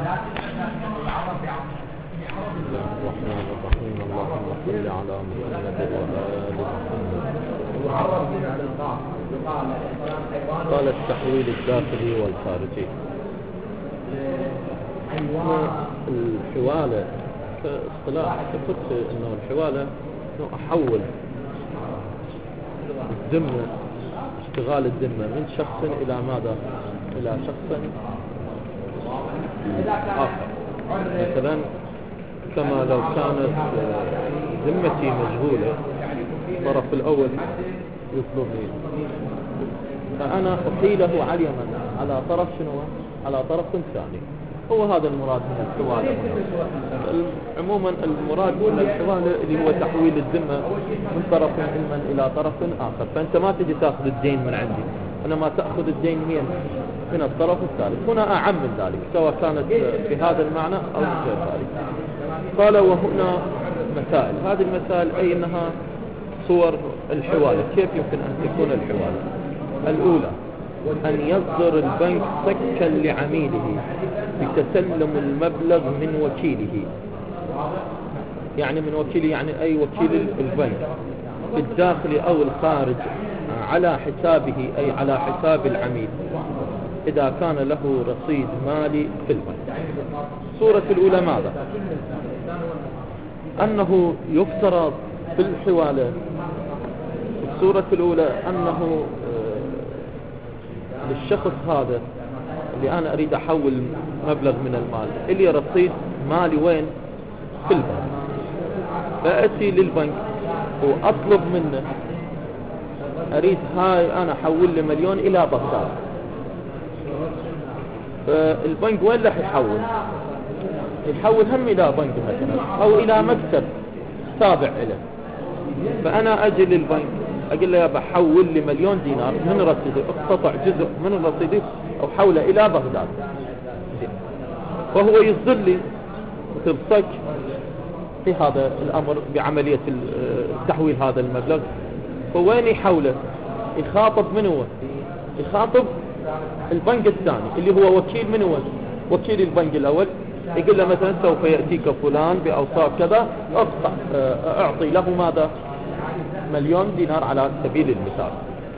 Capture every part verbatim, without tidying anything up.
الرحمن الرحيم. اللهم صل على محمد وآل محمد. قال التحويل الداخلي والخارجي. الحوالة كاصطلاح ذكرت انه الحوالة انه احول الذمة، اشتغال الذمة من شخص الى ماذا؟ الى شخص اخر. مثلا كما لو كانت ذمتي مجهولة، الطرف الاول يطلبني فانا احيله على من؟ على طرف شنو؟ على طرف ثاني. هو هذا المراد من الحوالة. عموما المراد من الحوالة اللي هو تحويل الذمة من طرف علما إلى طرف آخر. فأنت ما تجي تأخذ الدين من عندي، أنا ما تأخذ الدين من من الطرف الثالث. هنا أعم من ذلك، سواء كانت في هذا المعنى أو غير ذلك. قال وهنا مسائل. هذه المسائل أي أنها صور الحوالة. كيف يمكن أن تكون الحوالة؟ الأولى أن يصدر البنك سكا لعميله بتسلم المبلغ من وكيله. يعني من وكيله يعني أي وكيل البنك في الداخل أو الخارج على حسابه، أي على حساب العميل إذا كان له رصيد مالي في البنك. الصورة الأولى ماذا؟ أنه يفترض في الحوالة الصورة الأولى أنه للشخص هذا اللي أنا أريد أحول مبلغ من المال اللي رصيد مالي وين؟ في البنك. فأتي للبنك وأطلب منه أريد هاي أنا أحول لي مليون إلى بغداد. فالبنك وين راح يحول؟ يحول هم إلى بنك مثلا أو إلى مكتب تابع له. فأنا أجي للبنك أقول له يا بحول لي مليون دينار من رصيدي، اقتطع جزء من رصيدي أو حوله إلى بغداد. وهو يصدر لي مثل صك في هذا الأمر بعملية تحويل هذا المبلغ. فوين يحوله؟ يخاطب من هو؟ يخاطب البنك الثاني اللي هو وكيل من هو؟ وكيل البنك الأول. يقول له مثلا سوف يأتيك فلان بأوصاف كذا، أعطي له ماذا؟ مليون دينار على سبيل المثال.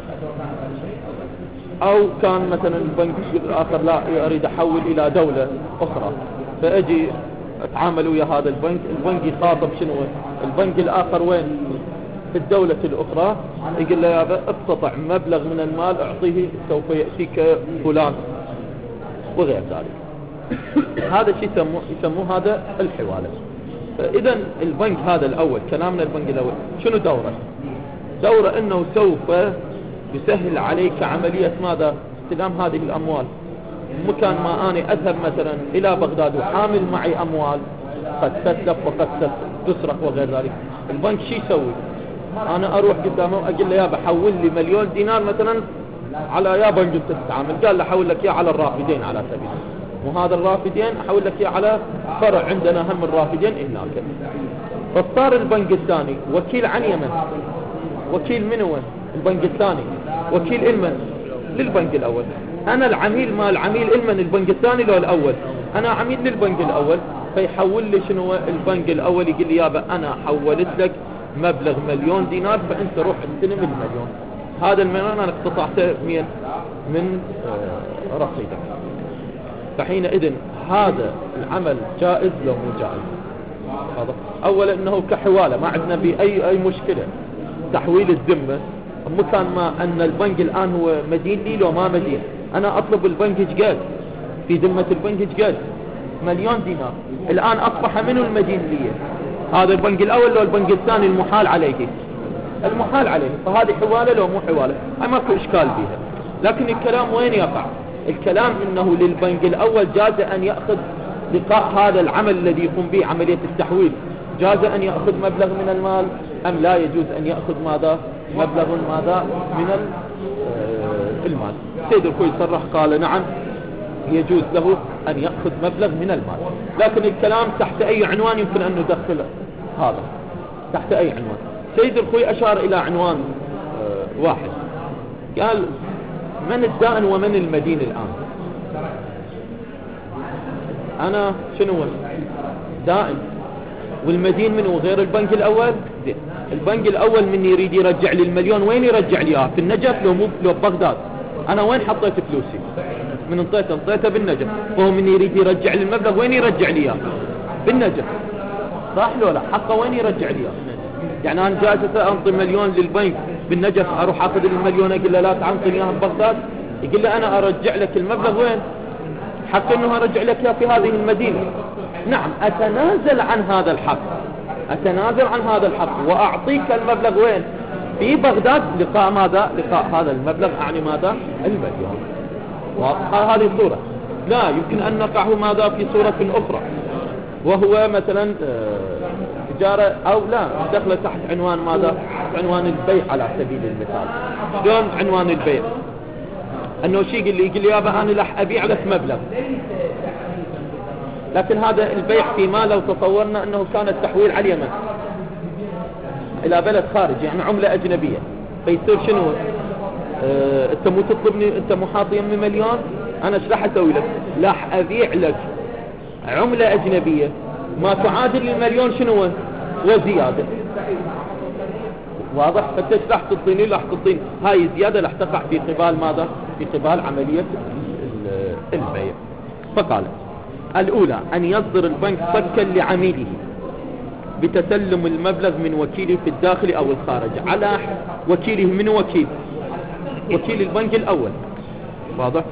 أو كان مثلا البنك الآخر لا أريد أحول إلى دولة أخرى، فأجي أتعامل ويا هذا البنك. البنك يخاطب شنو؟ البنك الآخر وين؟ في الدولة الأخرى. يقول له يا اقتطع مبلغ من المال أعطيه سوف يأتيك فلان وغير ذلك. هذا شيء يسموه يسموه هذا الحوالة. فإذا البنك هذا الأول، كلامنا البنك الأول شنو دوره؟ دوره أنه سوف يسهل عليك عملية ماذا؟ استلام هذه الأموال. مكان ما أنا أذهب مثلا إلى بغداد وحامل معي أموال قد تتلف وقد تسرق وغير ذلك، البنك شي يسوي؟ أنا أروح قدامه أقول له يا بحول لي مليون دينار مثلا على يا بنك أنت تتعامل. قال له حول لك يا على الرافدين على سبيل، وهذا الرافدين أحول لك يا على فرع عندنا هم الرافدين هناك. فصار البنك الثاني وكيل عن يمن. وكيل من هو؟ البنك الثاني وكيل المن للبنك الأول. أنا العميل مال عميل المن البنك الثاني لو الأول؟ أنا عميل للبنك الأول. فيحول لي شنو البنك الأول؟ يقول لي يابا أنا حولت لك مبلغ مليون دينار، فأنت روح استلم المليون. هذا المليون أنا اقتطعته من من رصيدك. فحينئذ هذا العمل جائز لو مو جائز؟ هذا أولا أنه كحوالة ما عندنا بأي أي مشكلة. تحويل الذمة مكان ما أن البنك الآن هو مدين لي لو ما مدين، أنا أطلب البنك إجقاد في ذمة البنك إجقاد مليون دينار. الآن أصبح منه المدين لي؟ هذا البنك الأول لو البنك الثاني المحال عليه؟ المحال عليه. فهذه حوالة لو مو حوالة؟ أي ماكو إشكال بها. لكن الكلام وين يقع؟ الكلام انه للبنك الاول جاز ان يأخذ لقاء هذا العمل الذي يقوم به عملية التحويل، جاز ان يأخذ مبلغ من المال ام لا يجوز ان يأخذ ماذا؟ مبلغ ماذا؟ من المال. سيد الخوي صرح قال نعم يجوز له ان يأخذ مبلغ من المال. لكن الكلام تحت اي عنوان يمكن ان ندخل هذا؟ تحت اي عنوان؟ سيد الخوي اشار الى عنوان واحد، قال من الدائن ومن المدين الآن؟ انا شنو هو دائن، والمدين منه غير البنك الاول. زين البنك الاول من يريد يرجع لي المليون وين يرجع لي اياه؟ في النجف لو مو لو ببغداد؟ انا وين حطيت فلوسي؟ من انطيته انطيته بالنجف، وهو من يريد يرجع لي المبلغ وين يرجع لي اياه؟ بالنجف، صح لو لا؟ حقه وين يرجع لي اياه؟ يعني انا جالس انطي مليون للبنك بالنجف، اروح اخذ المليون اقول له لا تعطيني اياه ببغداد، يقول له انا ارجع لك المبلغ وين؟ حق انه ارجع لك اياه في هذه المدينة. نعم اتنازل عن هذا الحق، اتنازل عن هذا الحق واعطيك المبلغ وين؟ في بغداد، لقاء ماذا؟ لقاء هذا المبلغ، اعني ماذا؟ المليون. واضحة هذه الصورة. لا يمكن ان نقعه ماذا؟ في صورة اخرى، وهو مثلا تجارة او لا دخل تحت عنوان ماذا؟ عنوان البيع على سبيل المثال. شلون عنوان البيع؟ انه شيء يقول لي يقول لي يابا انا راح ابيع لك مبلغ، لكن هذا البيع فيما لو تصورنا انه كان التحويل على اليمن الى بلد خارج، يعني عملة اجنبية، فيصير شنو؟ اه انت مو تطلبني، انت مو حاط يمي مليون، انا ايش راح اسوي لك؟ راح ابيع لك عملة اجنبية ما تعادل المليون شنو وزيادة. واضح؟ فانت ايش راح تعطيني؟ راح تعطيني هاي الزيادة راح تقع في قبال ماذا؟ في قبال عملية البيع. فقال الاولى ان يصدر البنك صكا لعميله بتسلم المبلغ من وكيله في الداخل او الخارج على وكيله. من وكيل؟ وكيل البنك الاول. واضح؟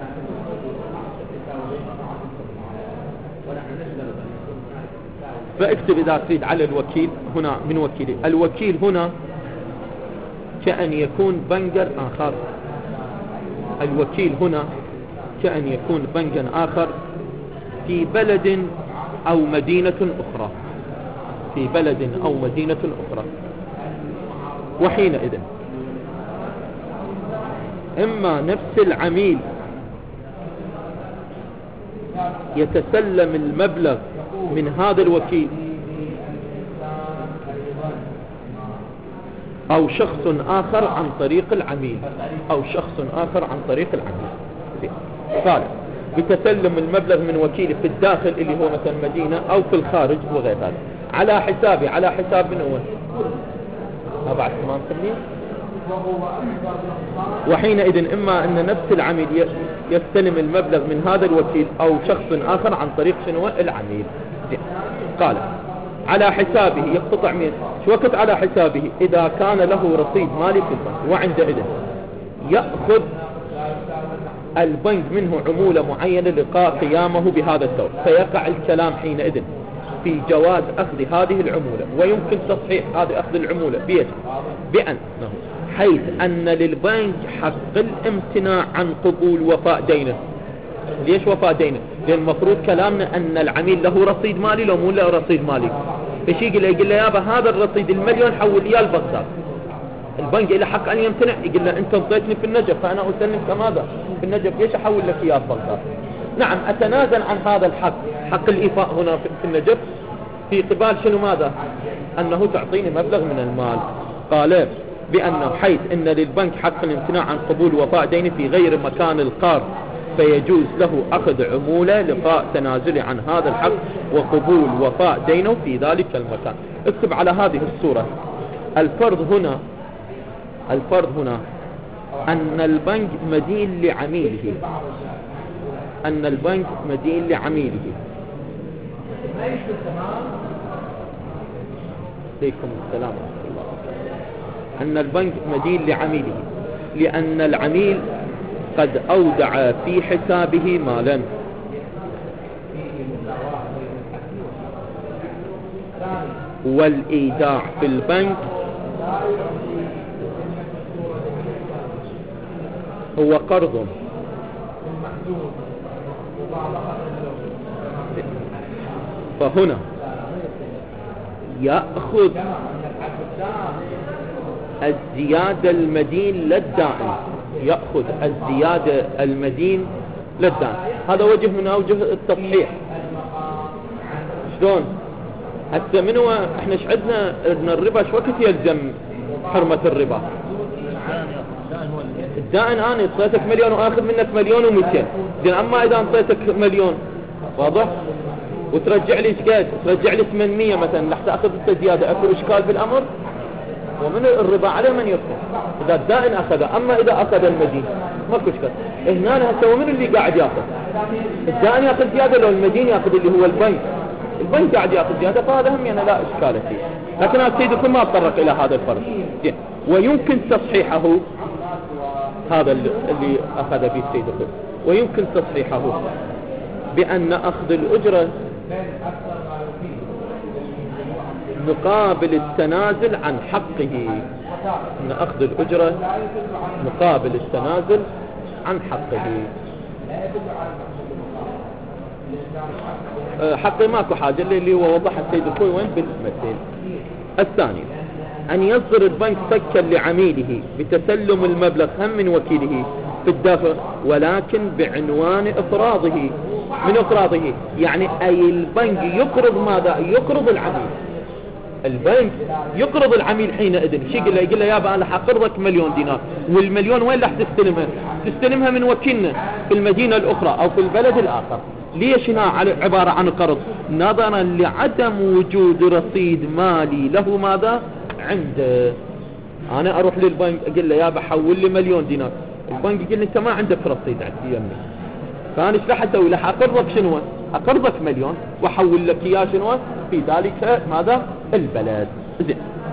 فاكتب اذا تريد على الوكيل هنا من وكيله. الوكيل هنا كأن يكون بنكا آخر، الوكيل هنا كأن يكون بنكا آخر في بلد أو مدينة أخرى، في بلد أو مدينة أخرى. وحينئذ إما نفس العميل يتسلم المبلغ من هذا الوكيل، أو شخص آخر عن طريق العميل، أو شخص آخر عن طريق العميل. قال بتسلم المبلغ من وكيل في الداخل اللي هو مثلا مدينة أو في الخارج وغير ذلك على حسابي. على حساب من هو؟ أربعة ثمان سنين. وحينئذ إما أن نفس العميل يستلم المبلغ من هذا الوكيل أو شخص آخر عن طريق شنو؟ العميل. قال على حسابه يقتطع من شو وقت على حسابه؟ إذا كان له رصيد مالي في البنك، وعندئذ يأخذ البنك منه عمولة معينة لقاء قيامه بهذا الدور. فيقع الكلام حينئذ في جواز أخذ هذه العمولة، ويمكن تصحيح هذه أخذ العمولة بيش بأنه حيث أن للبنك حق الامتناع عن قبول وفاء دينه. ليش وفاء دينه؟ لأن المفروض كلامنا أن العميل له رصيد مالي، لو مو له رصيد مالي ايش يقول له؟ يقول له يابا هذا الرصيد المليون حول إياه لبغداد. البنك له حق أن يمتنع، يقول له أنت انطيتني في النجف فأنا أسلمك ماذا؟ في النجف، ليش أحول لك إياه بغداد؟ نعم أتنازل عن هذا الحق، حق الإيفاء هنا في النجف، في قبال شنو ماذا؟ أنه تعطيني مبلغ من المال. قال بأنه حيث أن للبنك حق الامتناع عن قبول وفاء دينه في غير مكان القرض، فيجوز له أخذ عمولة لقاء تنازل عن هذا الحق وقبول وفاء دينه في ذلك المكان. اكتب على هذه الصورة الفرض هنا، الفرض هنا أن البنك مدين لعميله، أن البنك مدين لعميله. عليكم السلام ورحمة الله. أن البنك مدين لعميله لأن العميل قد أودع في حسابه مالا، والإيداع في البنك هو قرض. فهنا يأخذ الزيادة المدين للدائن، يأخذ الزيادة المدين للدائن. هذا وجه من أوجه التصحيح. شلون؟ حتى من هو احنا شعدنا ان الربا شو وقت يلزم حرمة الربا؟ الدائن انا اعطيتك مليون واخذ منك مليون ومئتين. زين اما اذا اعطيتك مليون واضح؟ وترجع لي ايش قد؟ ترجع لي ثمانمية مثلا راح تاخذ انت زياده، اكو اشكال بالامر؟ ومن الربا عليه من يدفع اذا الدائن اخذه. اما اذا اخذ المدين ماكو اشكال. هنا هسه من اللي قاعد ياخذ؟ الدائن ياخذ زياده لو المدين ياخذ اللي هو البنك؟ البنك قاعد ياخذ زياده، فهذا هم يعني لا اشكال فيه. لكن السيد الكل ما تطرق الى هذا الفرق. ويمكن تصحيحه، هذا اللي اخذ به السيد الكل، ويمكن تصحيحه بان اخذ الاجره مقابل التنازل عن حقه، ان اخذ الاجره مقابل التنازل عن حقه. حقه ماكو حاجه، اللي هو وضحها السيد الكوي وين بالمثل. الثاني ان يصدر البنك فكا لعميله بتسلم المبلغ هم من وكيله في الدفع، ولكن بعنوان افراضه، من افراضه يعني اي البنك يقرض ماذا؟ يقرض العميل. البنك يقرض العميل حينئذ، شو يقول له؟ يقول له يابا انا حقرضك مليون دينار، والمليون وين راح تستلمها؟ تستلمها من وكيلنا في المدينة الاخرى او في البلد الاخر. ليش هنا عبارة عن قرض؟ نظرا لعدم وجود رصيد مالي له ماذا؟ عنده. انا اروح للبنك اقول له يابا حول لي مليون دينار، البنك يقول لي انت ما عندك رصيد عندي يمي، فانا ايش راح اسوي له؟ اقرضك شنو؟ اقرضك مليون واحول لك اياه شنو في ذلك ماذا؟ البلد. زين.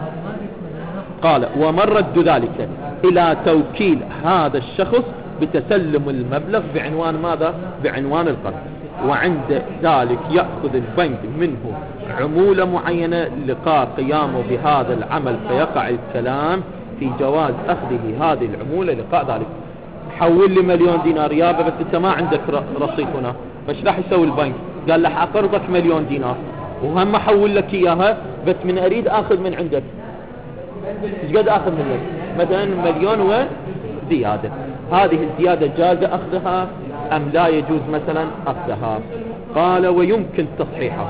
قال ومرد ذلك الى توكيل هذا الشخص بتسلم المبلغ بعنوان ماذا؟ بعنوان القرض، وعند ذلك يأخذ البنك منه عمولة معينة لقاء قيامه بهذا العمل، فيقع الكلام في جواز أخذه هذه العمولة لقاء ذلك. حول لي مليون دينار يابا بس انت ما عندك رصيد هنا، فايش راح يسوي البنك؟ قال له حقرضك مليون دينار وهم احول لك اياها، بس من اريد اخذ من عندك ايش قد اخذ منك؟ مثلا مليون وزيادة. هذه الزيادة جاز اخذها ام لا يجوز مثلا اخذها؟ قال ويمكن تصحيحه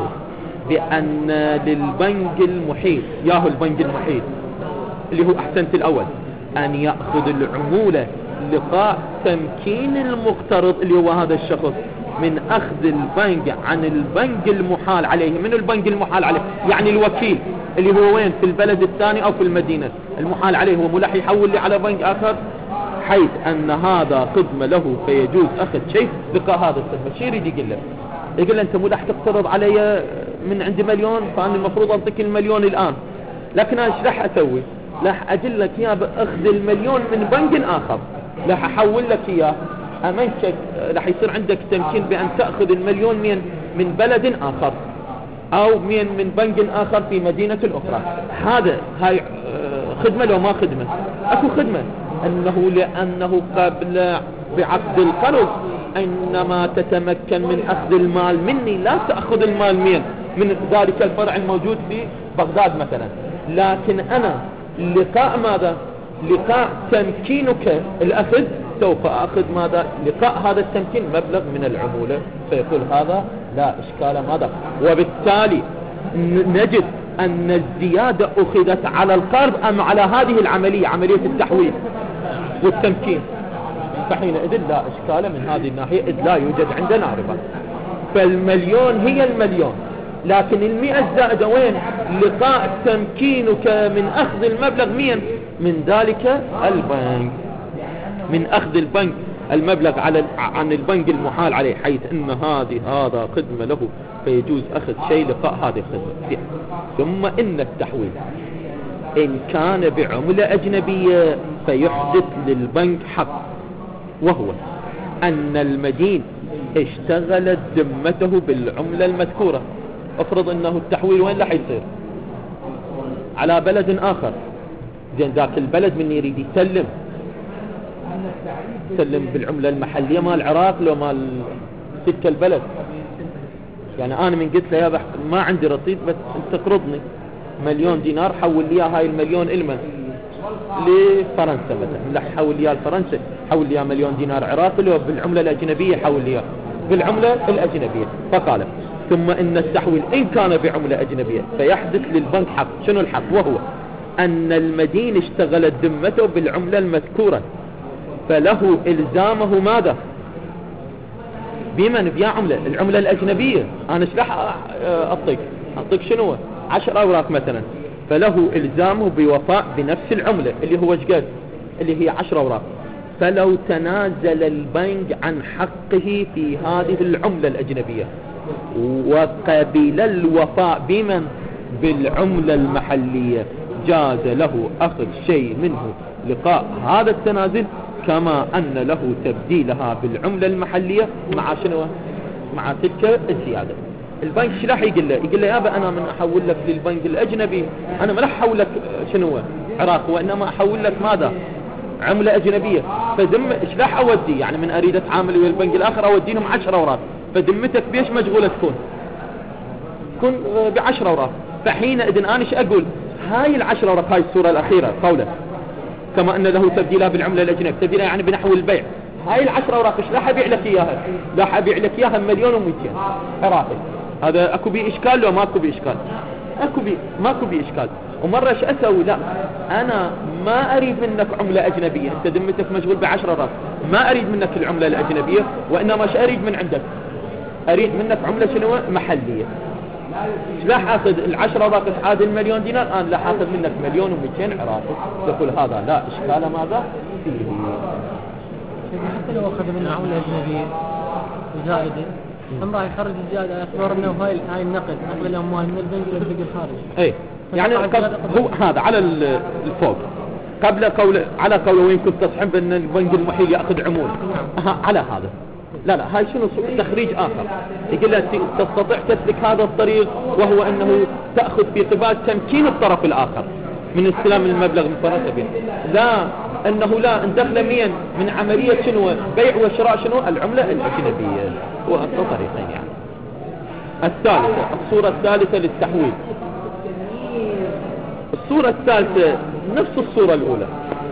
بان للبنك المحيط، ياهو البنك المحيط اللي هو احسنت الاول، ان يأخذ العمولة لقاء تمكين المقترض اللي هو هذا الشخص من اخذ البنك عن البنك المحال عليه. من البنك المحال عليه يعني الوكيل اللي هو وين؟ في البلد الثاني او في المدينة المحال عليه، هو ملح يحول لي على بنك اخر، حيث ان هذا خدمة له فيجوز اخذ شيء لقاء هذا الخدمة. شو يريد يقول له؟ يقول له انت ملح تقترض علي من عندي مليون، فانا المفروض اعطيك المليون الان، لكن انا ايش راح اسوي؟ راح اجل لك اياه باخذ المليون من بنك اخر، راح احول لك اياه امنشك، راح يصير عندك تمكين بان تاخذ المليون من من بلد اخر او من من بنك اخر في مدينة اخرى. هذا هاي خدمة لو ما خدمة؟ اكو خدمة، انه لانه قبل بعقد القرض انما تتمكن من اخذ المال مني، لا تاخذ المال من من ذلك الفرع الموجود في بغداد مثلا، لكن انا لقاء ماذا؟ لقاء تمكينك الاخذ سوف اخذ ماذا؟ لقاء هذا التمكين مبلغ من العمولة. فيقول هذا لا اشكال ماذا، وبالتالي نجد ان الزيادة اخذت على القرض ام على هذه العملية، عملية التحويل والتمكين، فحينئذ لا اشكال من هذه الناحية، اذ لا يوجد عندنا ربا. فالمليون هي المليون، لكن المئة الزائدة وين؟ لقاء تمكينك من اخذ المبلغ من من ذلك البنك، من اخذ البنك المبلغ على عن البنك المحال عليه، حيث ان هذه هذا خدمة له فيجوز اخذ شيء لقاء هذه الخدمة. ثم ان التحويل ان كان بعملة اجنبية فيحدث للبنك حق، وهو ان المدين اشتغلت ذمته بالعملة المذكورة. افرض انه التحويل وين راح يصير؟ على بلد اخر، زين ذاك البلد من يريد يسلم يسلم بالعملة المحلية مال العراق لو مال تلك البلد. يعني انا من قلت له يا ما عندي رصيد بس انت تقرضني مليون دينار، حول لي هاي المليون إلما لفرنسا مثلا، لا حول لي لفرنسا، حول لي مليون دينار عراقي لو بالعملة الأجنبية، حول لي بالعملة الأجنبية. فقال ثم إن التحويل إن كان بعملة أجنبية فيحدث للبنك حق. شنو الحق؟ وهو أن المدين اشتغلت ذمته بالعملة المذكورة، فله إلزامه ماذا؟ بمن بيا عملة العملة الأجنبية. أنا شلح أعطيك أعطيك شنو عشر أوراق مثلا، فله إلزامه بوفاء بنفس العملة اللي هو جد اللي هي عشر أوراق. فلو تنازل البنك عن حقه في هذه العملة الأجنبية وقبل الوفاء بمن بالعملة المحلية، جاز له أخذ شيء منه لقاء هذا التنازل، كما أن له تبديلها بالعملة المحلية مع شنو مع تلك الزيادة. البنك شو راح يقول له؟ يقول له يابا أنا من أحول لك للبنك الأجنبي أنا ما راح أحول لك شنو عراق، وإنما أحول لك ماذا عملة أجنبية. فدم إيش راح أودي يعني من أريد أتعامل ويا البنك الآخر أودي لهم عشر أوراق، فدمتك بيش مشغولة تكون تكون بعشر أوراق. فحينئذ أنا إيش أقول؟ هاي العشر أوراق هاي الصورة الأخيرة قوله كما أن له تبديلها بالعملة الأجنبية، تبديلها يعني بنحو البيع. هاي العشر أوراق إيش راح أبيع لك إياها؟ راح أبيع لك إياها مليون ومئتين عراقي. هذا أكو بي إشكال لو ماكو بي إشكال؟ أكو بي ماكو بي إشكال. ومرة إيش أسوي؟ لا أنا ما أريد منك عملة أجنبية، أنت دمتك مشغول بعشر أوراق، ما أريد منك العملة الأجنبية، وإنما إيش أريد من عندك؟ أريد منك عملة شنو محلية. لا حاخذ العشرة أوراق هذا المليون دينار، أنا لا حاخذ منك مليون ومئتين عراقي. يقول هذا لا إشكال ماذا فيه. حتى لو أخذ منه عملة أجنبية زائدة هم راح يخرج الزيادة، يعتبر أنه هاي هاي النقد نقل الأموال من البنك للبنك الخارجي. أي يعني هو هذا على الفوق قبل قول على قول وين كنت تصحب أن البنك المحيل يأخذ عمول على هذا. لا لا هاي شنو تخريج آخر. يقول لك تستطيع تسلك هذا الطريق، وهو أنه تأخذ في قبال تمكين الطرف الآخر من استلام المبلغ من فرنسا. لا أنه لا اندخل مين من عملية شنو بيع وشراء شنو العملة الأجنبية. وطريقين يعني. الثالثة الصورة الثالثة للتحويل. الصورة الثالثة نفس الصورة الأولى،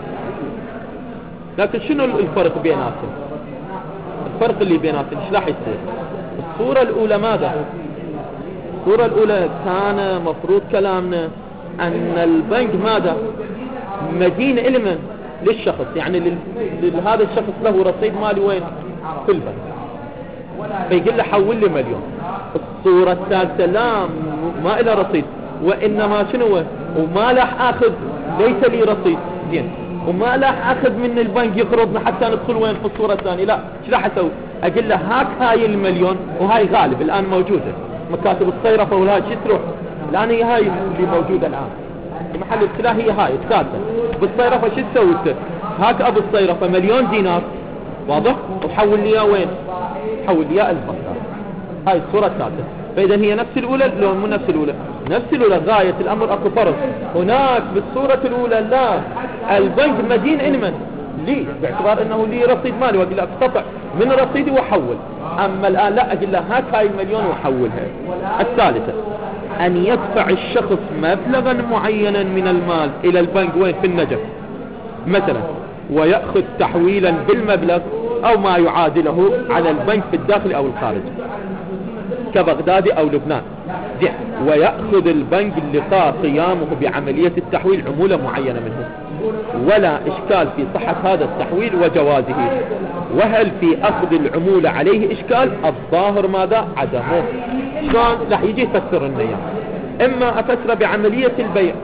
لكن شنو الفرق بيناتهم؟ الفرق اللي بيناتهم ايش راح يصير؟ الصورة الأولى ماذا؟ الصورة الأولى كان مفروض كلامنا أن البنك ماذا؟ مدين علما للشخص، يعني لهذا الشخص له رصيد مالي وين؟ في البنك، فيقول له حول لي مليون. الصورة الثالثة لا ما إلى رصيد، وإنما شنو وما لاح أخذ ليس لي رصيد زين، وما لاح أخذ من البنك يقرضنا حتى ندخل وين في الصورة الثانية. لا ايش راح أسوي؟ أقول له هاك هاي المليون، وهاي غالب الآن موجودة مكاتب الصيرفة ولا شي تروح الآن، هي هاي اللي موجودة الآن محل السلاح، هي هاي الثالثة بالصيرفة. شو تسوي؟ هاك أبو الصيرفة مليون دينار واضح، وحول لي وين؟ حول لي البنك. هاي الصورة الثالثة. فإذا هي نفس الأولى لو مو نفس الأولى؟ نفس الأولى. غاية الأمر أكو فرق. هناك بالصورة الأولى لا البنك مدين علما لي باعتبار أنه لي رصيد مالي، وأقول له اقتطع من رصيدي وحول. أما الآن لا أقول له هاك هاي المليون وحولها. الثالثة أن يدفع الشخص مبلغا معينا من المال إلى البنك وين؟ في النجف مثلا، ويأخذ تحويلا بالمبلغ أو ما يعادله على البنك في الداخل أو الخارج كبغداد أو لبنان. ويأخذ البنك لقاء قيامه بعملية التحويل عمولة معينة منه، ولا إشكال في صحة هذا التحويل وجوازه. وهل في أخذ العمولة عليه إشكال؟ الظاهر ماذا؟ عدمه. شلون راح يجي يفسر النية؟ إما أفسر بعملية البيع،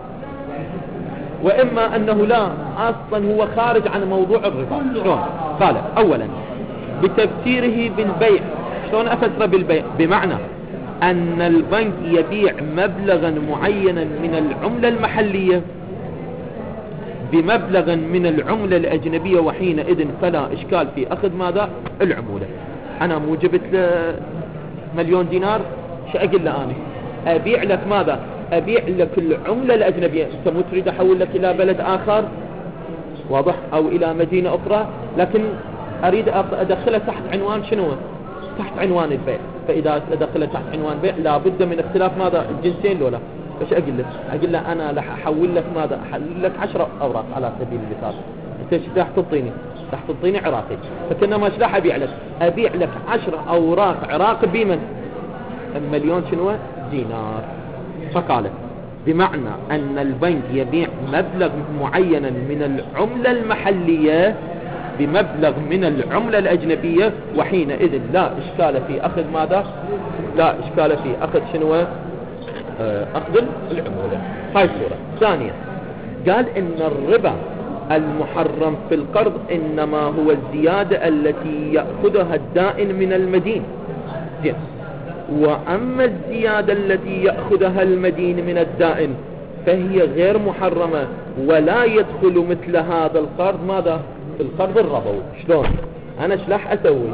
وإما أنه لا أصلا هو خارج عن موضوع الربا. شلون؟ قال أولا بتفسيره بالبيع. شلون أفسر بالبيع؟ بمعنى أن البنك يبيع مبلغا معينا من العملة المحلية بمبلغا من العملة الأجنبية، وحينئذ فلا إشكال في أخذ ماذا؟ العمولة. أنا مو جبت مليون دينار، شو أقول له أنا؟ أبيع لك ماذا؟ أبيع لك العملة الأجنبية. أنت مو تريد أحول لك إلى بلد آخر واضح أو إلى مدينة أخرى، لكن أريد أدخلها تحت عنوان شنو؟ تحت عنوان البيع. فإذا أدخلها تحت عنوان بيع لابد من اختلاف ماذا؟ الجنسين لولا. ايش اقول لك؟ اقول له انا راح احول لك ماذا؟ احول لك عشرة اوراق على سبيل المثال. انت ايش راح تعطيني؟ راح تعطيني عراقي، فكنا ايش راح ابيع لك؟ ابيع لك عشرة اوراق عراقي بمن؟ مليون شنو؟ دينار. فقال بمعنى ان البنك يبيع مبلغ معينا من العملة المحلية بمبلغ من العملة الأجنبية، وحينئذ لا إشكال في أخذ ماذا؟ لا إشكال في أخذ شنو؟ آه أخذ العمولة. هاي الصورة. ثانيا قال إن الربا المحرم في القرض إنما هو الزيادة التي يأخذها الدائن من المدين، زين، وأما الزيادة التي يأخذها المدين من الدائن فهي غير محرمة، ولا يدخل مثل هذا القرض ماذا؟ في القرض الربوي. شلون؟ أنا ايش راح أسوي؟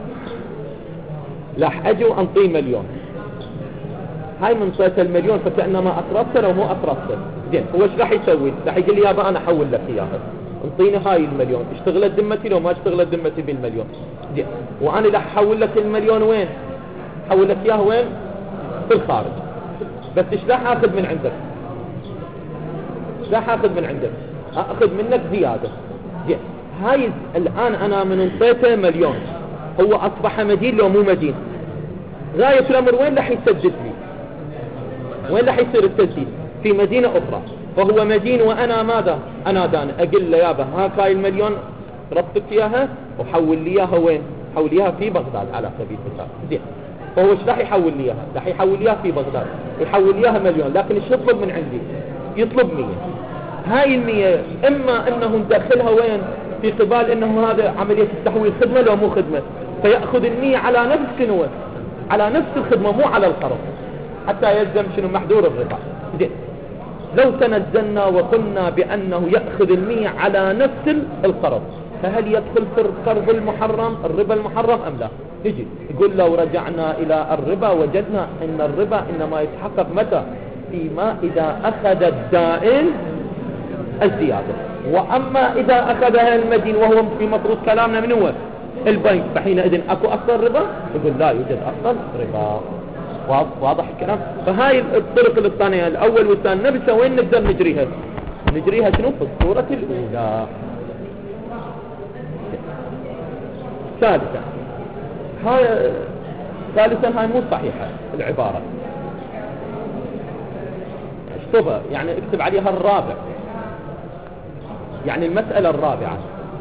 راح أجي وأنطيه مليون، هاي من صيت المليون فكأنما أقرضته لو مو أقرضته، زين، هو ايش راح يسوي؟ راح يقول لي يابا أنا أحول لك إياها، انطيني هاي المليون، اشتغلت ذمتي لو ما اشتغلت ذمتي بالمليون، زين، وأنا راح أحول لك المليون وين؟ أحول لك إياه وين؟ في الخارج، بس ايش راح أخذ من عندك؟ راح أخذ من عندك، أخذ منك زيادة، زين، هاي الآن أنا من انطيته مليون، هو أصبح مدين لو مو مدين؟ غاية الأمر وين راح يسدد لي؟ وين راح يصير التسديد؟ في مدينة أخرى، فهو مدين وأنا ماذا؟ أنا دان أقول له يابا هاك هاي المليون ربطك إياها وحول لي إياها وين؟ حول لي إياها في بغداد على سبيل المثال، زين، فهو ايش راح يحول لي إياها؟ راح يحول لي إياها في بغداد، يحول لي إياها مليون، لكن ايش يطلب من عندي؟ يطلب مية. هاي المية إما أنه ندخلها وين؟ في قبال أنه هذا عملية التحويل خدمة لو مو خدمة، فيأخذ المية على نفس شنو؟ على نفس الخدمة مو على القرض، حتى يلزم شنو؟ محذور الربا. زين، لو تنزلنا وقلنا بأنه يأخذ المية على نفس القرض، فهل يدخل في القرض المحرم الربا المحرم أم لا؟ نجي يقول لو رجعنا إلى الربا وجدنا أن الربا إنما يتحقق متى؟ فيما إذا أخذ الدائن الزيادة، وأما إذا أخذها المدين وهو في مفروض كلامنا من هو؟ البنك، فحينئذ أكو أصل ربا؟ يقول لا يوجد أصل ربا. واضح الكلام؟ فهاي الطرق الثانية الأول والثاني نفسها وين نقدر نجريها؟ نجريها شنو؟ في الصورة الأولى. ثالثا هاي ثالثا هاي مو صحيحة العبارة، اشطبها يعني اكتب عليها الرابع، يعني المسألة الرابعة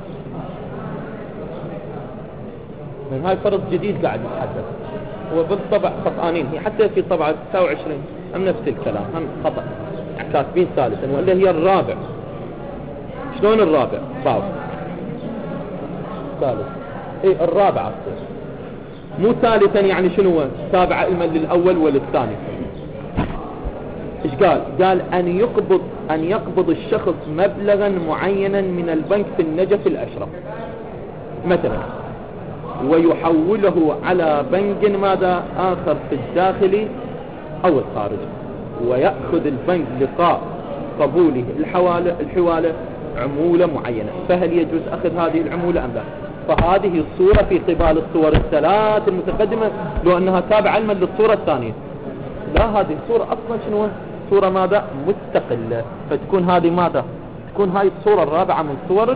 من هاي فرض جديد قاعد يتحدث، هو بالطبع خطأنين، هي حتى في طبعة تسعة وعشرين هم نفس الكلام، هم خطأ يعني كاتبين ثالثا ولا هي الرابع. شلون الرابع؟ صعب ثالث، ايه الرابعة مو ثالثا، يعني شنو؟ تابع علما للأول وللثاني. ايش قال؟ قال أن يقبض أن يقبض الشخص مبلغا معينا من البنك في النجف الأشرف مثلا، ويحوله على بنك ماذا آخر في الداخل أو الخارج، ويأخذ البنك لقاء قبوله الحوالة الحوالة عمولة معينة، فهل يجوز أخذ هذه العمولة أم لا؟ فهذه الصورة في قبال الصور الثلاث المتقدمة لو أنها تابعة علما للصورة الثانية، لا هذه الصورة أصلا شنو؟ صورة ماذا؟ مستقلة، فتكون هذه ماذا؟ تكون هاي الصورة الرابعة من صور،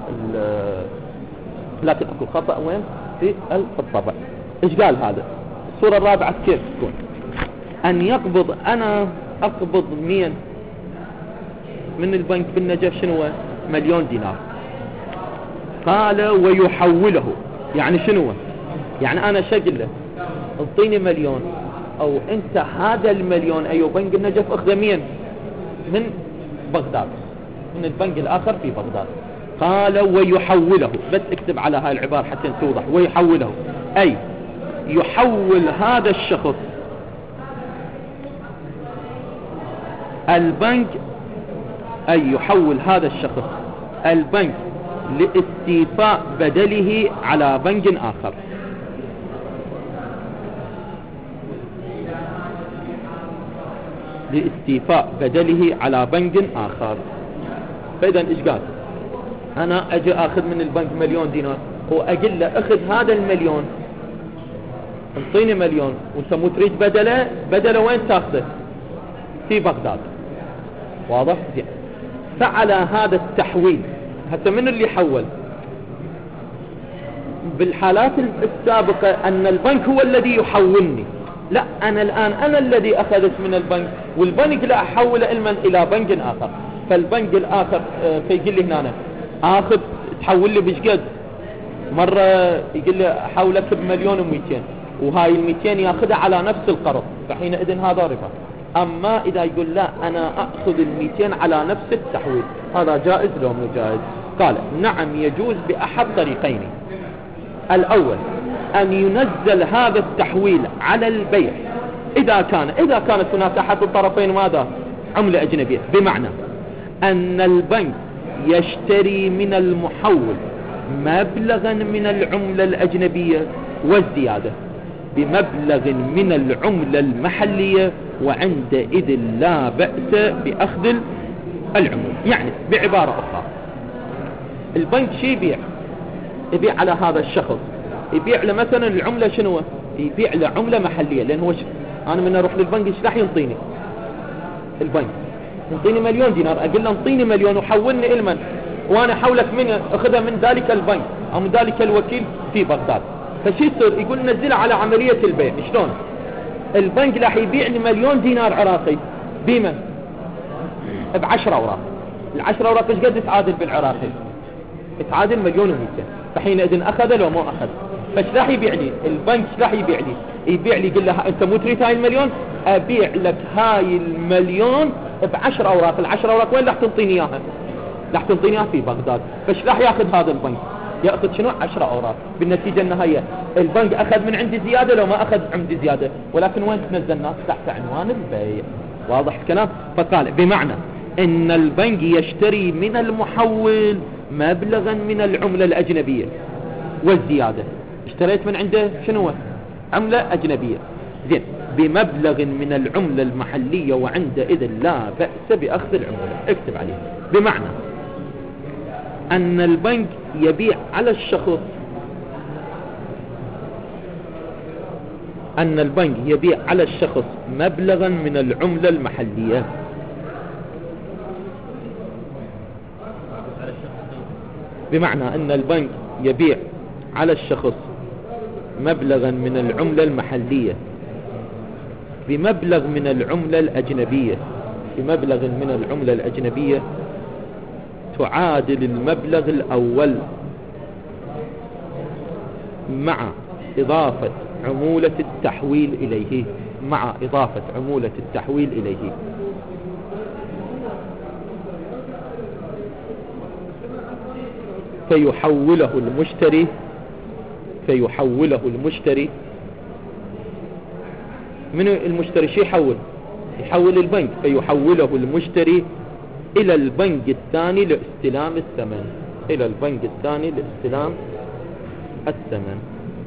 لكن أكو خطأ وين؟ في الطبع. إيش قال هذا؟ الصورة الرابعة كيف تكون؟ أن يقبض، أنا أقبض مين من البنك بالنجف شنو؟ مليون دينار. قال ويحوله، يعني شنو؟ يعني أنا شقله انطيني مليون، أو أنت هذا المليون أيوه بنك النجف أخذ مين؟ من بغداد، من البنك الآخر في بغداد. قال ويحوله، بس اكتب على هاي العبارة حتى توضح. ويحوله أي يحول هذا الشخص البنك، أي يحول هذا الشخص البنك لاستيفاء بدله على بنك آخر. لاستيفاء بدله على بنك آخر. فإذا إيش قال؟ أنا أجي أخذ من البنك مليون دينار، وأقول له أخذ هذا المليون انطيني مليون، وسمو تريد بدله، بدله وين تاخذه؟ في بغداد. واضح؟ زين. فعلى هذا التحويل حتى من اللي حول؟ بالحالات السابقة أن البنك هو الذي يحولني، لا أنا الآن أنا الذي أخذت من البنك، والبنك لا أحول علما إلى بنك آخر. فالبنك الآخر فيقول لي هنا أخذ تحول لي بشقد مرة يقول له حولك بمليون ومئتين، وهاي المئتين ياخذها على نفس القرض، فحينئذ هذا ربا. أما إذا يقول لا أنا أخذ المئتين على نفس التحويل، هذا جائز لو مو جائز؟ قال نعم يجوز بأحد طريقين. الأول أن ينزل هذا التحويل على البيع إذا كان إذا كانت هناك أحد الطرفين ماذا؟ عملة أجنبية، بمعنى أن البنك يشتري من المحول مبلغا من العملة الأجنبية والزيادة بمبلغ من العملة المحلية، وعندئذ لا بأس بأخذ العمولة. يعني بعبارة أخرى، البنك شي يبيع؟ يبيع على هذا الشخص، يبيع له مثلا العملة شنو؟ يبيع له عملة محلية، لأن هو ش... أنا من أروح للبنك إيش راح ينطيني؟ البنك ينطيني مليون دينار، أقول له انطيني مليون وحولني إلمن، وأنا حولك من أخذها من ذلك البنك أو من ذلك الوكيل في بغداد. فشي يصير؟ يقول نزلها على عملية البيع. شلون؟ البنك راح يبيع لي مليون دينار عراقي بما بعشرة أوراق. العشرة أوراق إيش قد تعادل بالعراقي؟ تعادل مليون ومئتين. فحينئذ أخذ لو ما أخذ؟ فايش راح يبيع لي البنك؟ راح يبيع لي يبيع لي يقول له أنت مو تريد هاي المليون، أبيع لك هاي المليون بعشر أوراق. العشر أوراق وين راح تنطيني إياها؟ راح تنطيني إياها في بغداد. فايش راح يأخذ هذا البنك؟ يأخذ شنو؟ عشرة أوراق. بالنتيجة النهائية البنك أخذ من عندي زيادة لو ما أخذ عندي زيادة، ولكن وين تنزلنا؟ تحت عنوان البيع. واضح الكلام؟ فقال بمعنى إن البنك يشتري من المحول مبلغا من العملة الأجنبية والزيادة. اشتريت من عنده شنو؟ عملة أجنبية، زين، بمبلغ من العملة المحلية، وعندئذ لا بأس بأخذ العمولة. اكتب عليه. بمعنى أن البنك يبيع على الشخص أن البنك يبيع على الشخص مبلغا من العملة المحلية بمعنى أن البنك يبيع على الشخص مبلغا من العملة المحلية بمبلغ من العملة الأجنبية بمبلغ من العملة الأجنبية تعادل المبلغ الأول مع إضافة عمولة التحويل إليه مع إضافة عمولة التحويل إليه فيحوله المشتري فيحوله المشتري من المشتري شي يحول يحول البنك فيحوله المشتري إلى البنك الثاني لاستلام الثمن إلى البنك الثاني لاستلام الثمن.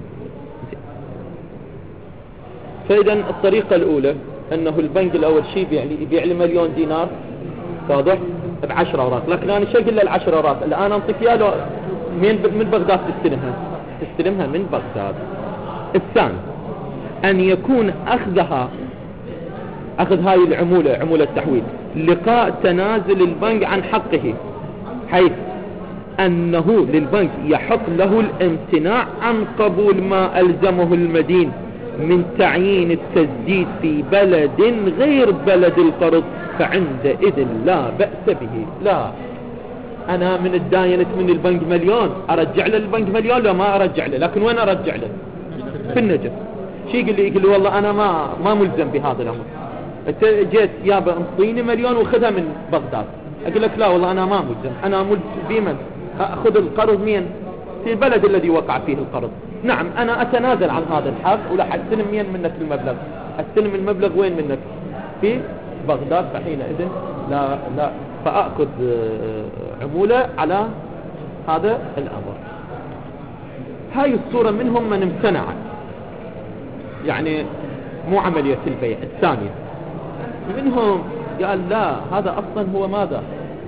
فإذا الطريقة الأولى أنه البنك الأول شي يبيع لي يبيع لي مليون دينار، واضح، بعشر أوراق، لكن أنا شغل للعشر أوراق الآن أنطيك إياه من من بغداد تستلمها تستلمها من بغداد. الثاني أن يكون أخذها أخذ هاي العمولة عمولة التحويل لقاء تنازل البنك عن حقه، حيث أنه للبنك يحق له الامتناع عن قبول ما ألزمه المدين من تعيين التسديد في بلد غير بلد القرض، فعندئذ لا بأس به. لا، أنا من الداينة من البنك مليون، أرجع له البنك مليون؟ لا، ما أرجع له، لكن وين أرجع له؟ في النجف. شي يقول لي يقول لي والله أنا ما ما ملزم بهذا الأمر، أنت جيت يابا انطيني مليون وخذها من بغداد. أقول لك لا والله أنا ما ملزم، أنا ملزم بمن أخذ القرض مين؟ في البلد الذي وقع فيه القرض. نعم أنا أتنازل عن هذا الحق ولا أستلم مين منك المبلغ؟ أستلم المبلغ وين منك؟ في بغداد. فحينئذ لا لا فأخذ عمولة على هذا الأمر. هاي الصورة منهم من امتنع، يعني مو عملية البيع. الثانية منهم قال لا، هذا أصلا هو ماذا؟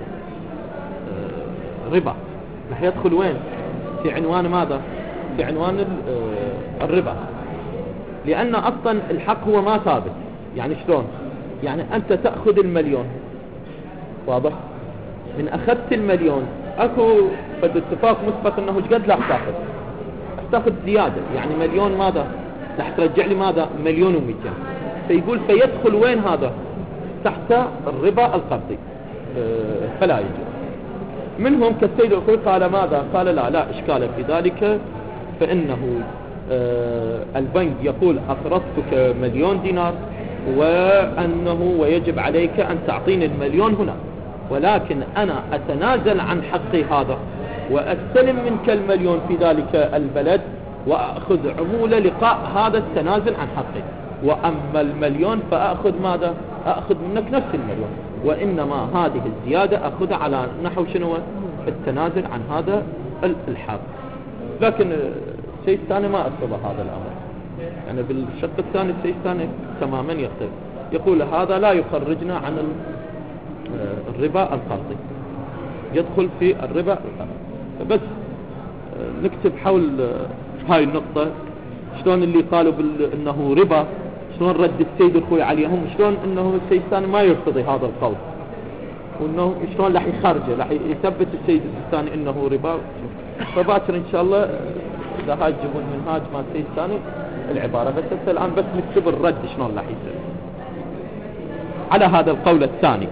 ربا. راح يدخل وين؟ في عنوان ماذا؟ في عنوان الربا، لأن أصلا الحق هو ما ثابت. يعني شلون؟ يعني أنت تأخذ المليون، واضح، من أخذت المليون أكو قد اتفاق مسبق أنه قد لا تأخذ تأخذ زيادة، يعني مليون ماذا؟ راح ترجع لي ماذا؟ مليون ومئتين. فيقول فيدخل وين هذا؟ تحت الربا القبضي، فلا يجوز. منهم كالسيد الخوي قال ماذا؟ قال لا لا إشكال في ذلك، فإنه آه البنك يقول أقرضتك مليون دينار وأنه ويجب عليك أن تعطيني المليون هنا، ولكن أنا أتنازل عن حقي هذا وأستلم منك المليون في ذلك البلد وأخذ عمولة لقاء هذا التنازل عن حقي، وأما المليون فأخذ ماذا؟ أخذ منك نفس المليون، وإنما هذه الزيادة أخذها على نحو شنو؟ التنازل عن هذا الحق. لكن السيستاني ما أصبح هذا الأمر، يعني بالشق الثاني السيستاني تماما يختلف، يقول هذا لا يخرجنا عن الربا القرضي، يدخل في الربا القرضي. بس نكتب حول هاي النقطة، شلون اللي قالوا انه ربا شلون رد السيد الخوي عليهم، شلون انه السيستاني ما يرتضي هذا القول، وانه شلون راح يخرجه، راح يثبت السيد السيستاني انه ربا. فباكر ان شاء الله اذا هاي تجيبون منهاج مع السيستاني العبارة، بس هسه الان بس نكتب الرد شلون راح يصير على هذا القول الثاني،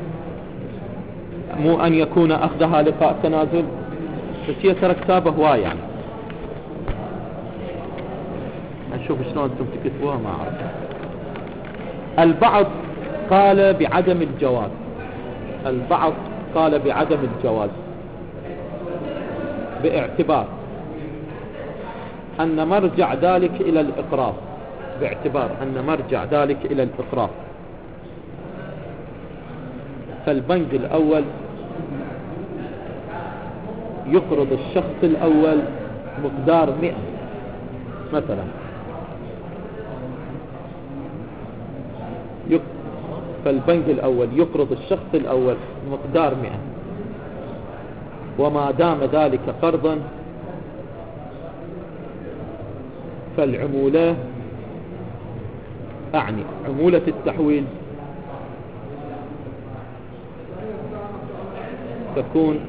مو ان يكون اخذها لقاء تنازل، بس هي ترى كتابه هواي يعني، نشوف شلون انتم تكتبوها ما اعرف. البعض قال بعدم الجواز، البعض قال بعدم الجواز باعتبار ان مرجع ذلك الى الاقراض، باعتبار ان مرجع ذلك الى الاقراض. فالبنك الاول يقرض الشخص الاول مقدار مئة مثلا، فالبنك الأول يقرض الشخص الأول مقدار مئة، وما دام ذلك قرضا فالعمولة، أعني عمولة التحويل، تكون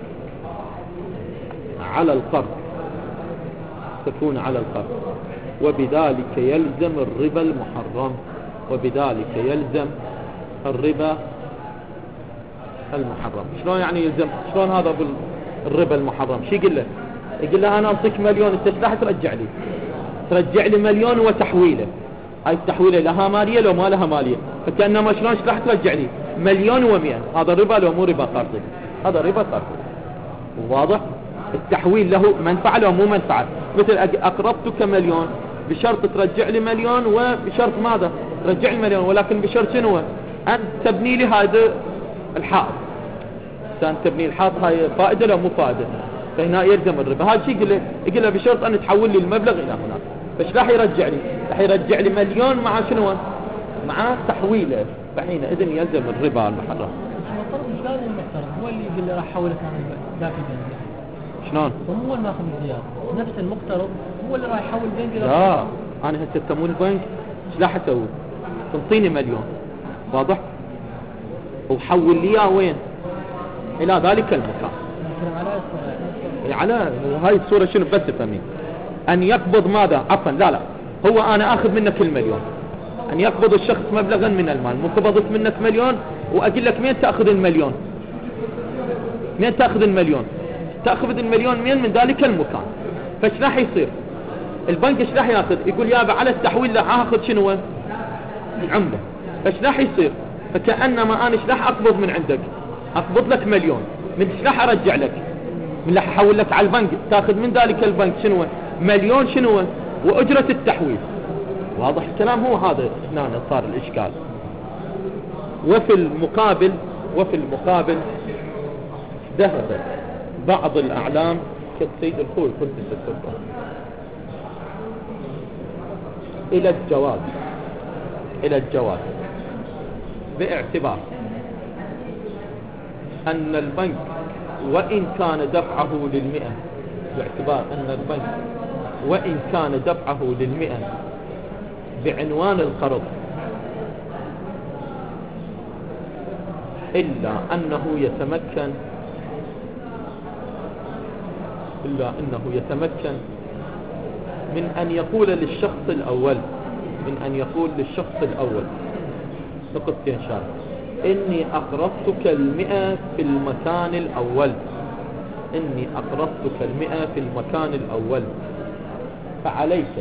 على القرض، تكون على القرض، وبذلك يلزم الربا المحرم، وبذلك يلزم الربا المحرم. شلون يعني يلزم؟ شلون هذا بالربا المحرم؟ شو يقول له؟ يقول له انا اعطيك مليون، انت ايش راح ترجع لي؟ ترجع لي مليون وتحويله، هاي التحويله لها ماليه لو ما لها ماليه، فكانما شلون ايش راح ترجع لي؟ مليون ومئة، هذا ربا لو مو ربا قرضي؟ هذا ربا قرضي. واضح؟ التحويل له منفعه لو مو منفعه، مثل اقرضتك مليون بشرط ترجع لي مليون، وبشرط ماذا؟ ترجع لي مليون، ولكن بشرط شنو؟ أن تبني لي هذا الحائط، أن تبني الحائط، هاي فائدة لو مو فائدة، فهنا يلزم الربا. هذا شيء يقول له، يقول له بشرط أن تحول لي المبلغ إلى هناك، فايش راح يرجع لي؟ راح يرجع لي مليون مع شنو؟ مع تحويله، فحين إذن يلزم الربا المحرم. مش لازم المحترم هو اللي يقول له راح أحولك عن ذاك البنك، شلون؟ هو اللي ماخذ الزيادة، نفس المقترض هو اللي راح يحول بنك. لا أنا هسه تمون البنك ايش راح أسوي؟ تنطيني مليون، واضح؟ وحول لي اياه وين؟ الى ذلك المكان، على هاي الصورة شنو بس فهمين؟ ان يقبض ماذا؟ عفوا لا لا هو انا اخذ منك المليون، ان يقبض الشخص مبلغا من المال، مو قبضت منك مليون واقول لك مين تاخذ المليون؟ مين تاخذ المليون؟ تاخذ المليون مين؟ من ذلك المكان. فايش راح يصير؟ البنك ايش راح ياخذ؟ يقول يابا على التحويل راح اخذ شنو؟ عمله. فايش راح يصير؟ فكأنما انا ايش راح اقبض من عندك؟ اقبض لك مليون، من ايش راح ارجع لك؟ من راح احول لك على البنك، تاخذ من ذلك البنك شنو؟ مليون شنو؟ واجرة التحويل. واضح الكلام؟ هو هذا هنا صار الاشكال. وفي المقابل وفي المقابل ذهب بعض الاعلام كالسيد الخوي قدس السلطان الى الجواز، الى الجواز باعتبار ان البنك وان كان دفعه للمئة، باعتبار ان البنك وان كان دفعه للمئة بعنوان القرض، الا انه يتمكن الا انه يتمكن من ان يقول للشخص الاول من ان يقول للشخص الاول نقطتين شارع، اني اقرضتك المئة في المكان الاول، إني أقرضتك المئة في المكان الأول، فعليك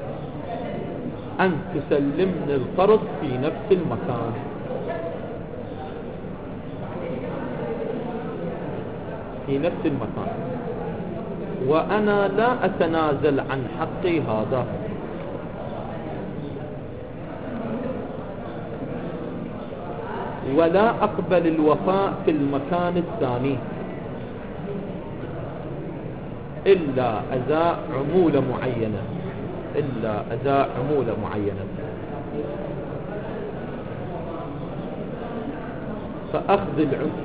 أن تسلمني القرض في نفس المكان. في نفس المكان، وأنا لا أتنازل عن حقي هذا، ولا أقبل الوفاء في المكان الثاني إلا أداء عمولة معينة إلا أداء عمولة معينة فأخذ العمولة،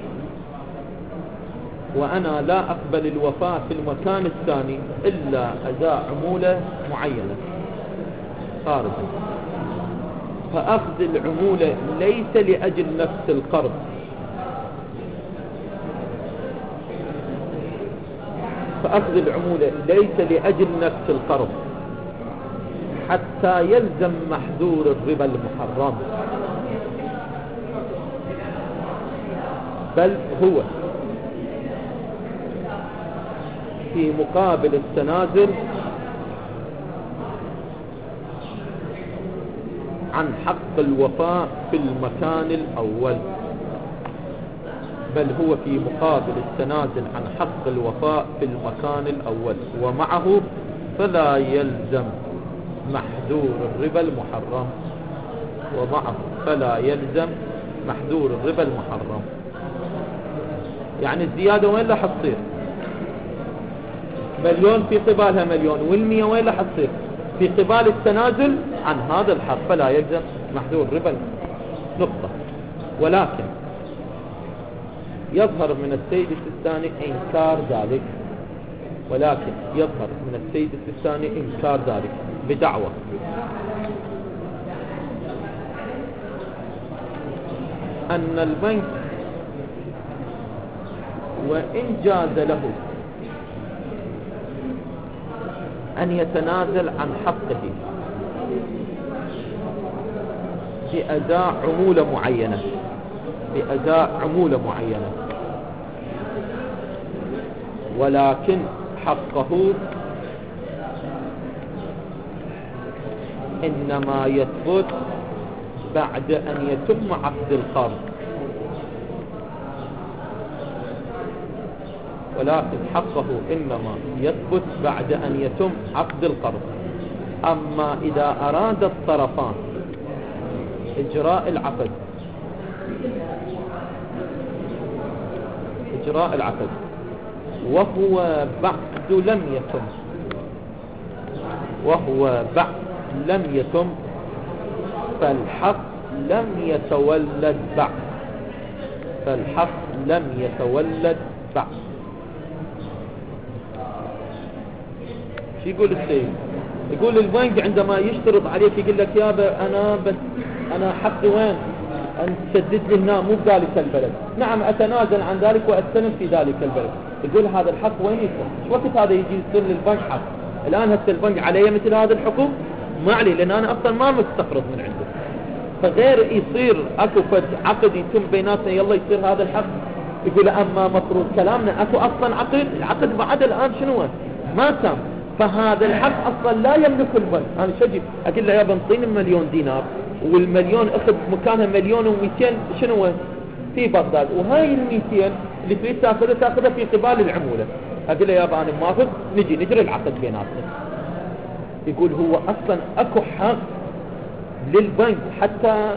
وأنا لا أقبل الوفاء في المكان الثاني إلا أداء عمولة معينة خارجا. فأخذ العمولة ليس لأجل نفس القرض، فأخذ العمولة ليس لأجل نفس القرض حتى يلزم محذور الربا المحرم، بل هو في مقابل التنازل عن حق الوفاء في المكان الأول بل هو في مقابل التنازل عن حق الوفاء في المكان الأول ومعه فلا يلزم محذور الربا المحرم ومعه فلا يلزم محذور الربا المحرم. يعني الزيادة وين راح تصير؟ مليون في قبالها مليون، والمية وين راح تصير؟ في قبال التنازل عن هذا الحق فلا يلزم محذور الربا نقطة. ولكن يظهر من السيد السيستاني إنكار ذلك ولكن يظهر من السيد السيستاني إنكار ذلك بدعوة أن البنك وإن جاز له أن يتنازل عن حقه بأداء عمولة معينة بأداء عمولة معينة ولكن حقه إنما يثبت بعد أن يتم عقد القرض ولكن حقه إنما يثبت بعد أن يتم عقد القرض. أما إذا أراد الطرفان إجراء العقد إجراء العقد وهو بعد لم يتم وهو بعد لم يتم فالحق لم يتولد بعد فالحق لم يتولد بعد. شو يقول السيد؟ يقول البنك عندما يشترط عليك يقول لك يابا أنا بس أنا حقي وين؟ أن تسدد لي هنا مو بذلك البلد. نعم أتنازل عن ذلك وأستلم في ذلك البلد. يقول هذا الحق وين يكون؟ شو وقت هذا يجي يصير للبنك حق؟ الآن هسه البنك علي مثل هذا الحقوق؟ ما علي، لأن أنا أصلا ما مستقرض من عنده. فغير يصير أكو فد عقد يتم بيناتنا يلا يصير هذا الحق. يقول أما مفروض كلامنا أكو أصلا عقد العقد بعد الآن شنو ما تم، فهذا الحق أصلا لا يملك البنك. أنا شجي أقول له يا بنطيني مليون دينار والمليون أخذ مكانها مليون ومئتين شنو في بغداد، وهاي المئتين اللي تريد تاخذها تاخذها في قبال العمولة. أقول له يا أنا موافق نجي نجري العقد بيناتنا. يقول هو أصلا أكو حق للبنك حتى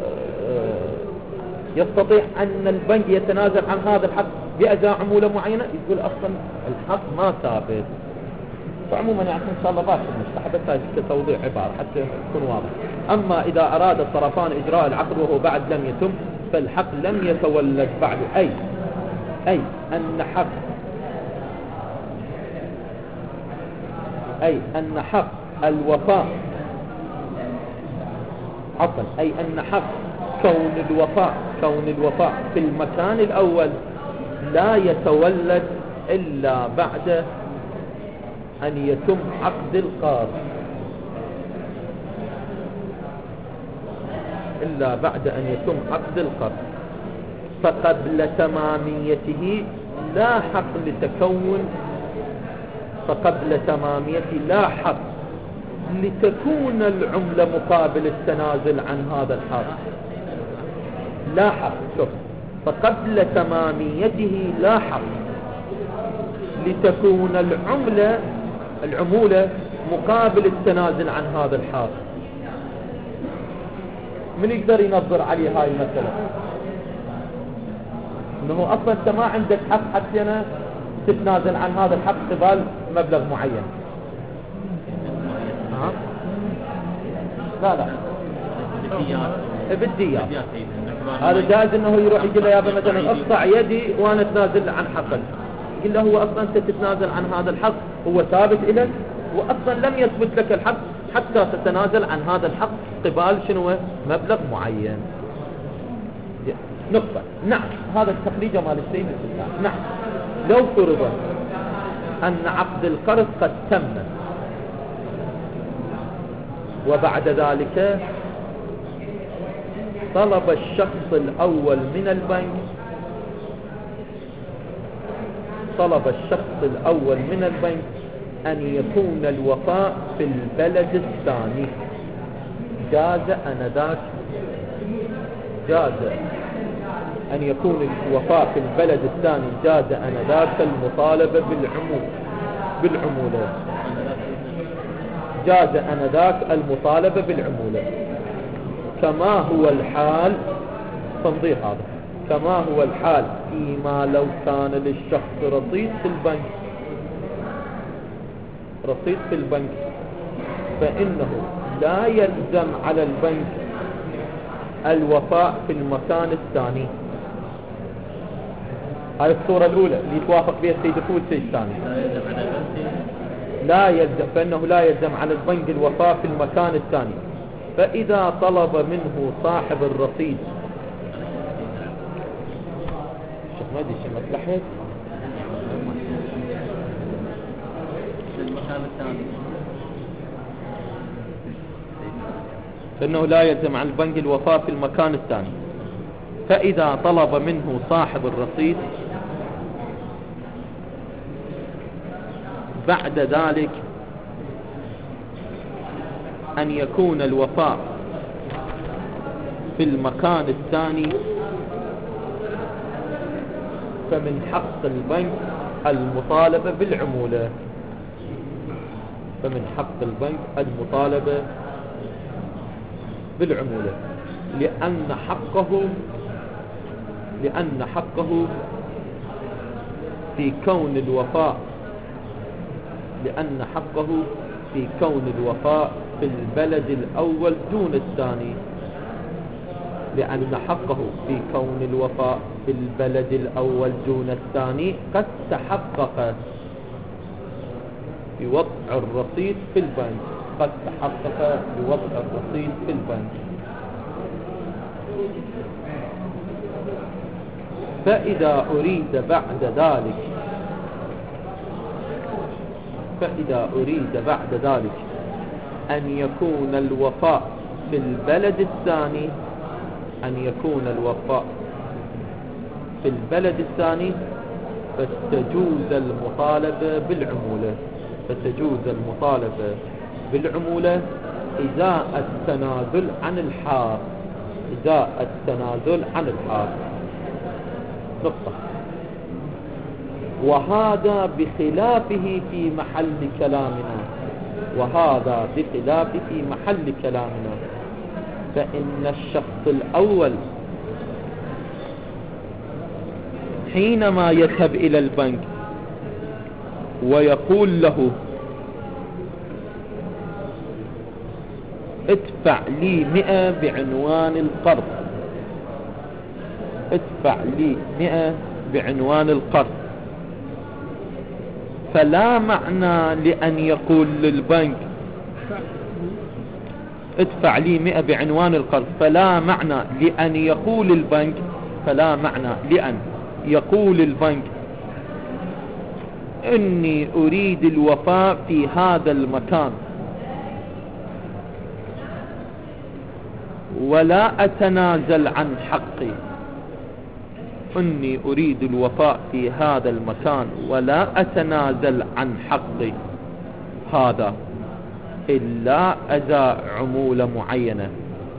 يستطيع أن البنك يتنازل عن هذا الحق بأداء عمولة معينة. يقول أصلا الحق ما ثابت. فعموما يعني إن شاء الله باش مستحبت هذا توضيح عبارة حتى يكون واضح. أما إذا أراد الطرفان إجراء العقد وهو بعد لم يتم فالحق لم يتولد بعد، أي أي أن حق أي أن حق الوفاء عفوا أي أن حق كون الوفاء كون الوفاء في المكان الأول لا يتولد إلا بعد أن يتم عقد القرض إلا بعد أن يتم عقد القرض فقبل تماميته لا حق لتكون، فقبل تماميته لا حق لتكون العملة مقابل التنازل عن هذا الحق. لا حق، شوف، فقبل تماميته لا حق لتكون العملة العمولة مقابل التنازل عن هذا الحق. من يقدر ينظر عليه هاي المسألة؟ انه اصلا انت ما عندك حق حتى أنا تتنازل عن هذا الحق قبل مبلغ معين. ها؟ لا لا بالديات. هذا جائز انه يروح يقول له يا ابا مثلا اقطع يدي وانا اتنازل عن حقك. يقول له هو اصلا انت تتنازل عن هذا الحق، هو ثابت لك واصلا لم يثبت لك الحق حتى تتنازل عن هذا الحق قبال شنو؟ مبلغ معين. نقطة. نعم، هذا التقليد مال السيد السلطان. نعم، لو فرض أن عقد القرض قد تم وبعد ذلك طلب الشخص الأول من البنك طلب الشخص الأول من البنك أن يكون الوفاء في البلد الثاني، جاز أنذاك جاز أن يكون الوفاء في البلد الثاني جاز أنذاك المطالبة بالعمولة بالعمولة جاز أنذاك المطالبة بالعمولة كما هو الحال. تنظير هذا كما هو الحال فيما لو كان للشخص رصيد في البنك رصيد في البنك فإنه لا يلزم على البنك الوفاء في المكان الثاني. هاي الصورة الأولى اللي يتوافق بها السيد فود السيد الثاني. لا يلزم فإنه لا يلزم على البنك الوفاء في المكان الثاني. فإذا طلب منه صاحب الرصيد شيخ ما ادري شو مصلحة المكان الثاني، فإنه لا يلزم على البنك الوفاء في المكان الثاني. فإذا طلب منه صاحب الرصيد بعد ذلك أن يكون الوفاء في المكان الثاني فمن حق البنك المطالبة بالعمولة فمن حق البنك المطالبة بالعمولة لأن حقه لأن حقه في كون الوفاء لأن حقه في كون الوفاء في البلد الأول دون الثاني لأن حقه في كون الوفاء في البلد الأول دون الثاني قد تحقق بوضع الرصيد في البنك قد تحقق بوضع الرصيد في البنك. فإذا أريد بعد ذلك فإذا أريد بعد ذلك أن يكون الوفاء في البلد الثاني أن يكون الوفاء في البلد الثاني فتجوز المطالبة بالعمولة فتجوز المطالبة بالعمولة إزاء التنازل عن الحق إزاء التنازل عن الحق. نقطة. وهذا بخلافه في محل كلامنا وهذا بخلافه في محل كلامنا فإن الشخص الأول حينما يذهب إلى البنك ويقول له ادفع لي مئة بعنوان القرض ادفع لي مئة بعنوان القرض فلا معنى لأن يقول للبنك ادفع لي مئة بعنوان القرض فلا معنى لأن يقول البنك فلا معنى لأن يقول البنك إني أريد الوفاء في هذا المكان ولا أتنازل عن حقي أني أريد الوفاء في هذا المكان ولا أتنازل عن حقي هذا إلا أداء عمولة معينة،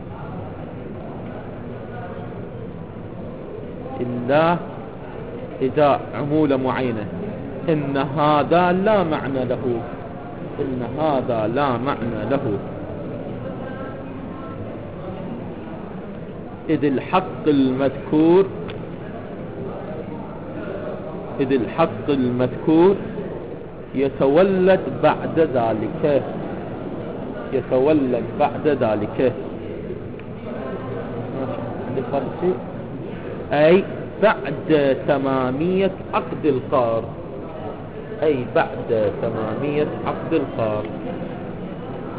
إلا إداء عمولة معينة. إن هذا لا معنى له، إن هذا لا معنى له، إذ الحق المذكور إذ الحق المذكور يتولد بعد ذلك يتولد بعد ذلك أي بعد تمامية عقد القرض، أي بعد تمامية عقد القرض.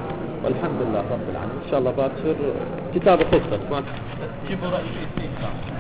والحمد لله رب العالمين. إن شاء الله باكر كتاب قصة ما شوفوا رأيي